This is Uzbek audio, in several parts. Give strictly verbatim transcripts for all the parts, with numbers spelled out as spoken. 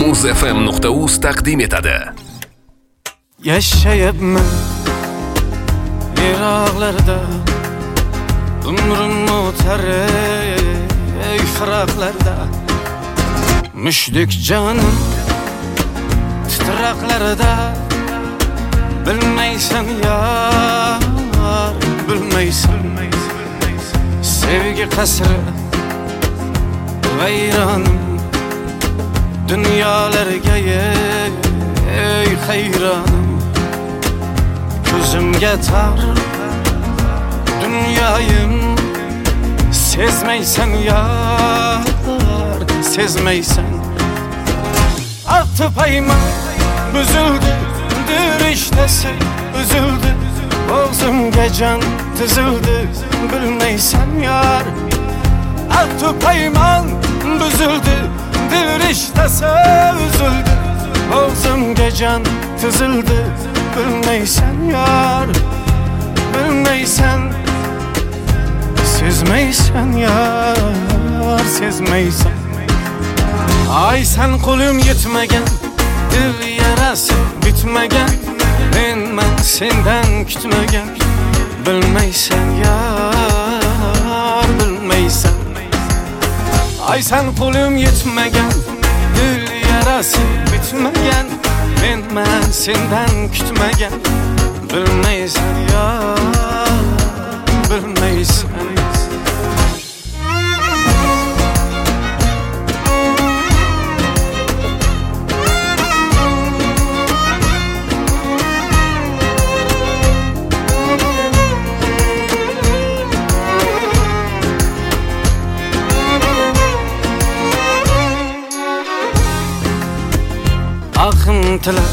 muz f m nuqta uz taqdim etadi. Yashayapman yiroqlarda, umrim o'tar ey firaqlarda. Mushdek jonim titroqlarda, bilmaysan yar, bilmaysan. Sevgi qasri vayronim, dunyolarga ey hayronim. Ko'zimga tar dunyoyim, sezmaysan yar, sezmaysan. Altı payman buzuldu, dirishtasi uzildi, bo'g'zimga jon tizildi, bilmaysan yar. Altı payman buzuldi, dirishtasi uzildi, bo'g'zimga jon tizildi, bilmaysan yar, bilmaysan. Sezmaysan yar, sezmaysan. Ay sen qo'lim yetmagan, dil yarasi bitmagan, menman sendan kutmagan, bilmaysan yar, bilmaysan. Ay sen qo'lim yetmagan, dil yarasi bitmagan, menman sendan kutmagan, bilmaysan yar, bilmaysan. Akıntılar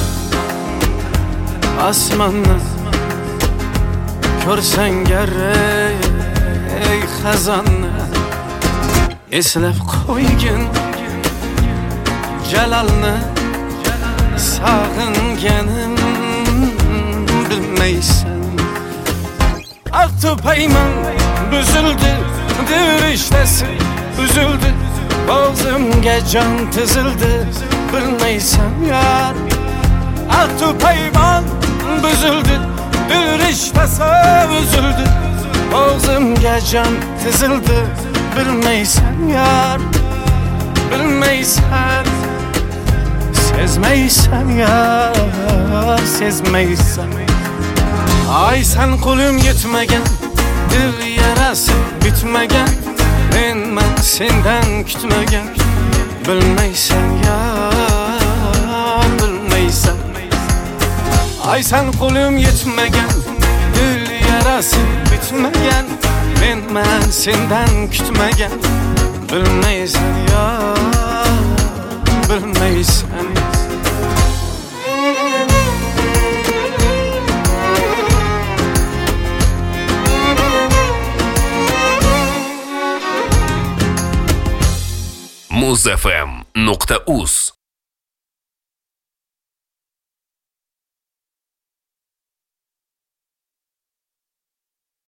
asmanlar, ko'rsang gerek ey xazonlar. Eslab qo'ygin Jalolni, sog'inganim bilmaysan. Altı payman buzildi, dirishtasi uzildi, bo'g'zimga jon tizildi, bilmaysan yar. Altı payman buzildi, dirishtasi uzildi, bo'g'zimga jon tizildi, bilmaysan yar, bilmaysan. Sezmaysan yar, sezmaysan. Ay sen qo'lim yetmagan, dil yarasi bitmagan, menman sendan kutmagan, bilmaysan yar, bilmaysan. Ay sen qo'lim yetmagan, dil yarasi bitmagan, menman sendan kutmagan, bilmaysan yar, bilmaysan. muz f m nuqta uz